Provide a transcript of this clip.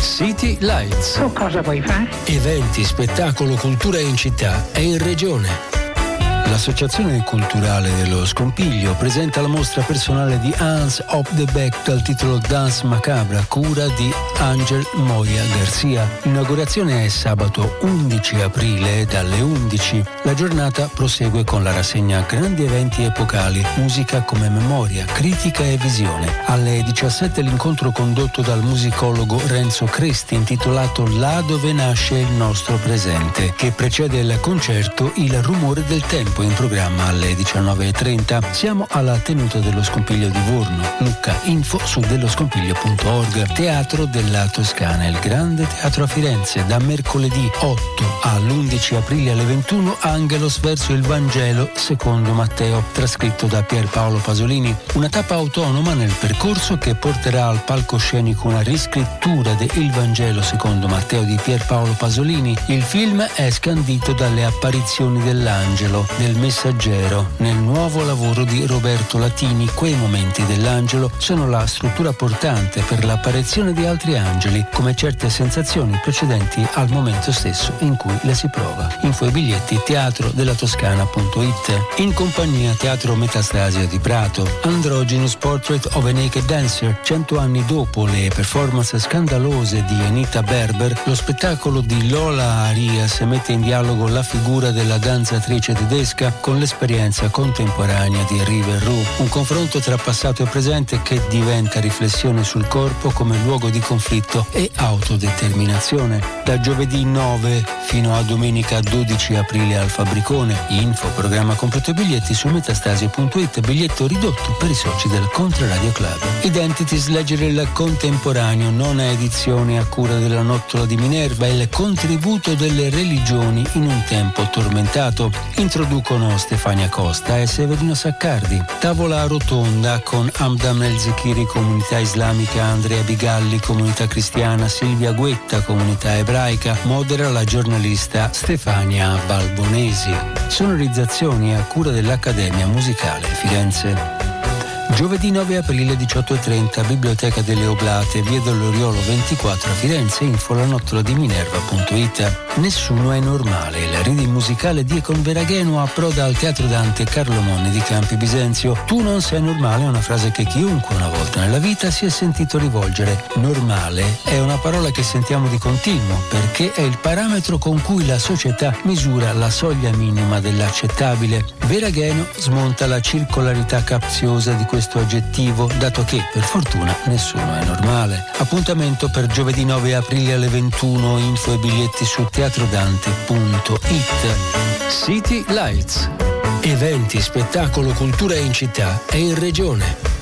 City Lights. Tu cosa vuoi fare? Eventi, spettacolo, cultura in città e in regione. L'Associazione Culturale dello Scompiglio presenta la mostra personale di Hans op de Beek dal titolo Danse Macabra, cura di Angel Moya Garcia. L'inaugurazione è sabato 11 aprile dalle 11. La giornata prosegue con la rassegna Grandi Eventi Epocali, musica come memoria, critica e visione. Alle 17 l'incontro condotto dal musicologo Renzo Cresti intitolato Là dove nasce il nostro presente, che precede il concerto Il rumore del tempo, in programma alle 19.30. Siamo alla tenuta dello Scompiglio di Vorno. Lucca, info su delloscompiglio.org. Teatro della Toscana, il Grande Teatro a Firenze, da mercoledì 8 all'11 aprile alle 21, Angelos verso il Vangelo secondo Matteo, trascritto da Pierpaolo Pasolini. Una tappa autonoma nel percorso che porterà al palcoscenico una riscrittura de Il Vangelo secondo Matteo di Pierpaolo Pasolini. Il film è scandito dalle apparizioni dell'angelo, del messaggero. Nel nuovo lavoro di Roberto Latini, quei momenti dell'angelo sono la struttura portante per l'apparizione di altri angeli, come certe sensazioni precedenti al momento stesso in cui le si prova. Info e biglietti teatrodellatoscana.it. In compagnia Teatro Metastasia di Prato, Androgynous Portrait of a Naked Dancer. 100 anni dopo le performance scandalose di Anita Berber, lo spettacolo di Lola Arias mette in dialogo la figura della danzatrice tedesca con l'esperienza contemporanea di River Rue, un confronto tra passato e presente che diventa riflessione sul corpo come luogo di conflitto e autodeterminazione. Da giovedì 9 fino a domenica 12 aprile al Fabbricone. Info, programma completo e biglietti su metastasio.it, biglietto ridotto per i soci del Controradio Club. Identities, leggere il contemporaneo, nona edizione a cura della Nottola di Minerva, il contributo delle religioni in un tempo tormentato. Introducono Stefania Costa e Severino Saccardi. Tavola rotonda con Hamdan El-Zekiri, comunità islamica, Andrea Bigalli, comunità cristiana, Silvia Guetta, comunità ebraica. Modera la giornalista Stefania Balbonesi. Sonorizzazioni a cura dell'Accademia Musicale Firenze. Giovedì 9 aprile 18.30, Biblioteca delle Oblate, via dell'Oriolo 24 a Firenze. Info la nottola di Minerva.it. Nessuno è normale. Il reading musicale di Econ Veragheno approda al Teatro Dante Carlo Monni di Campi Bisenzio. Tu non sei normale è una frase che chiunque una volta nella vita si è sentito rivolgere. Normale è una parola che sentiamo di continuo perché è il parametro con cui la società misura la soglia minima dell'accettabile. Veragheno smonta la circolarità capziosa di questo aggettivo, dato che, per fortuna, nessuno è normale. Appuntamento per giovedì 9 aprile alle 21, info e biglietti su teatrodante.it. City Lights. Eventi, spettacolo, cultura in città e in regione.